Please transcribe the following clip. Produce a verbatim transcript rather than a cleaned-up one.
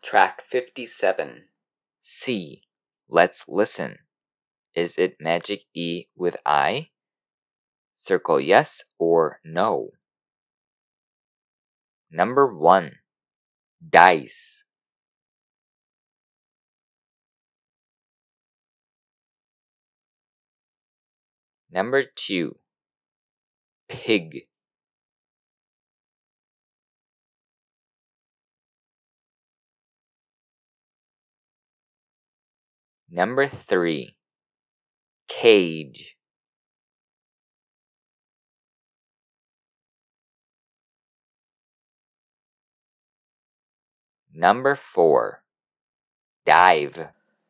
Track fifty-seven. C. Let's listen. Is it Magic E with I? Circle yes or no. Number one. Dice. Number two. Pig. Number three. Cage. Number four. Dive.